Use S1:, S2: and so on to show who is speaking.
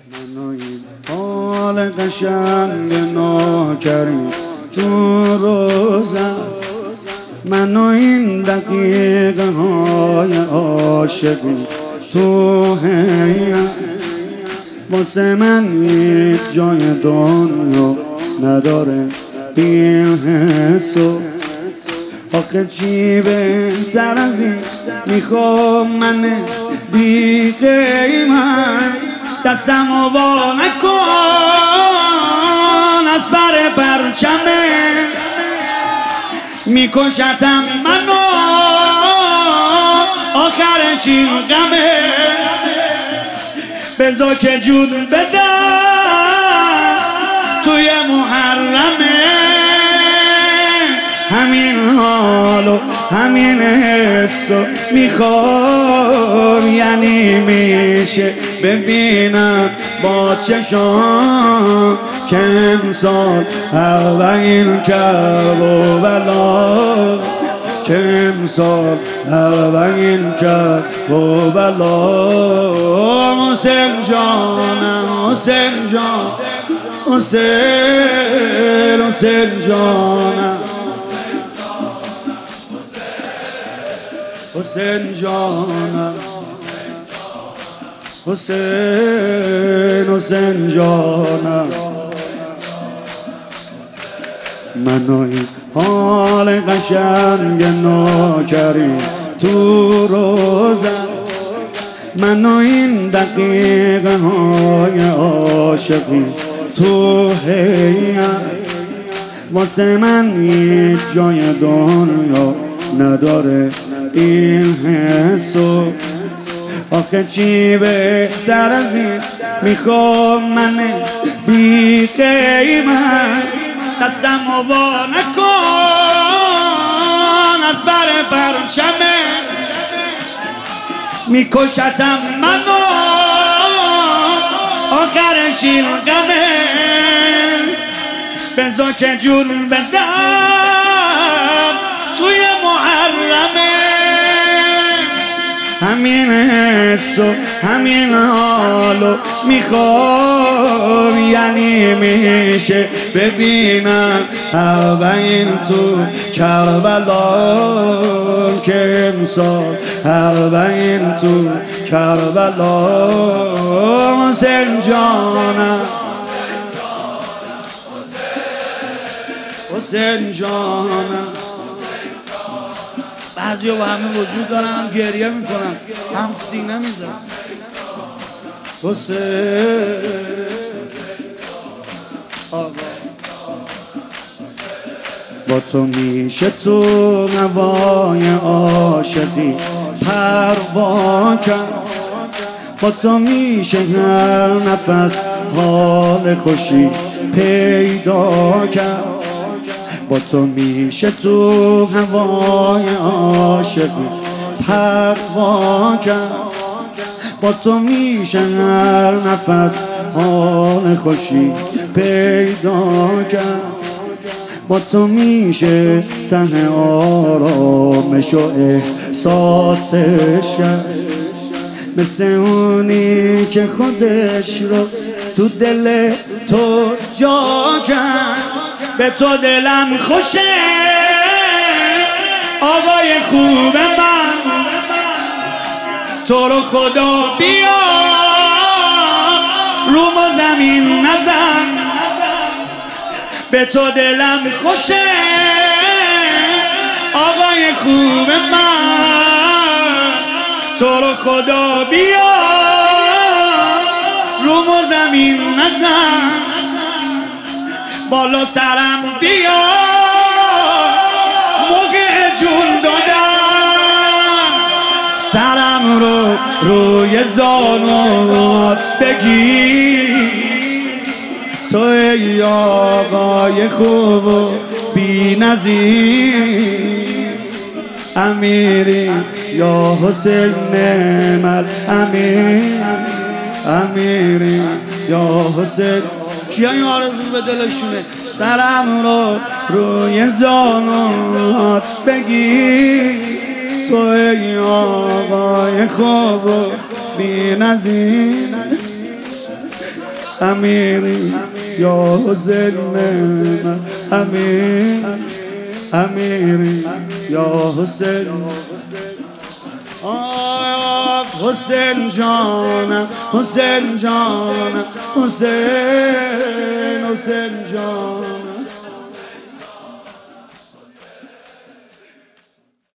S1: منو این حال قشنگ ناکریم تو روزم، منو این دقیقه های عاشقی تو هیم، واسه من یک جای دنیا نداره این حسو. آخه چی بهتر از این میخوام من بی قیمت، دستمو وا نکن از بر پرچمه، میکشتم منو آخرش این غمه، بذار که جون بدم توی محرمه، همین حالو همین حسو میخوام، یعنی میشه ببینم با چشام که امسال اولین کربلا، که امسال اولین کربلا. حسین جانم حسین جان، حسین جانم، حسین جانم، حسین جانم. منو این حال قشنگ ناکریم تو روزم، منو این دقیقه های عاشقی تو هیم، واسه من یک جای دنیا نداره این حسو. آخه چی بهتر از این میخوام من بی قیمت، دستمو وا نکن از بر پرچمه، میکشتم منو آخرش این غمه، بذار که جون بدم توی محرمه، همین حسو همین حالو میخوام، یعنی میشه ببینم اولین تو کربلا، که امسال اولین تو کربلا. حسین جانم، حسین جانم. بعضی با همه وجود دارن، هم گریه میکنن هم سینه میزن. حسین آقا، با تو میشه تو نوای عاشقی پروا کرد، با تو میشه هر نفس حال خوشی پیدا کرد، با تو میشه تو هوای عاشقی پروا کرد، با تو میشه هر نفس حال خوشی پیدا کرد، با تو میشه ته آرامش و احساسش کرد، مثل اونی که خودش رو تو دل تو جا کرد. به تو دلم خوشه آقای خوب من، تو رو خدا بیا روم و زمین نزن. به تو دلم خوشه آقای خوب من، تو رو خدا بیا روم و زمین نزن. بالا سرم بیا موقع جون دادم، سرم رو روی زانوات بگیر، تو ای آقای خوب و بی نظیر، امیری یا حسین نعمت امیر، امیری یا حسین. کیا این آرزو به دلشونه؟ سرم رو روی زانوات بگیر، تو ای آقای خوب و بی نظیر، امیری یا حسین من، امیری یا حسین. آه حسین جانم، حسین جانم، حسین جانم.